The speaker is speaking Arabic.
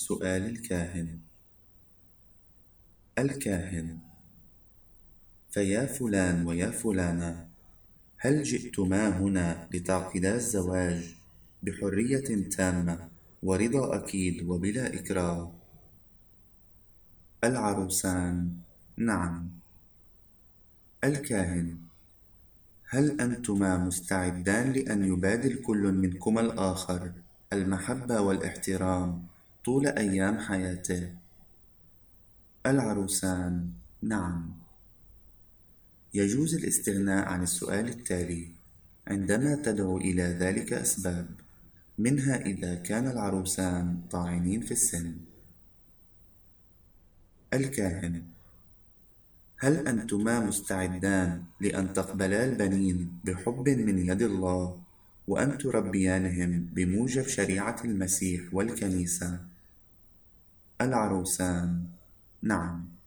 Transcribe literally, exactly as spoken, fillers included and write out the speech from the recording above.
سؤال الكاهن. الكاهن: فيا فلان ويا فلانة، هل جئتما هنا لتعقدا الزواج بحرية تامة ورضا أكيد وبلا إكراه؟ العروسان: نعم. الكاهن: هل أنتما مستعدان لأن يبادل كل منكما الآخر المحبة والاحترام طول أيام حياته؟ العروسان: نعم. يجوز الاستغناء عن السؤال التالي عندما تدعو إلى ذلك أسباب، منها إذا كان العروسان طاعنين في السن. الكاهن: هل أنتما مستعدان لأن تقبلا البنين بحب من يد الله وأن تربيانهم بموجب شريعة المسيح والكنيسة؟ العروسان: نعم.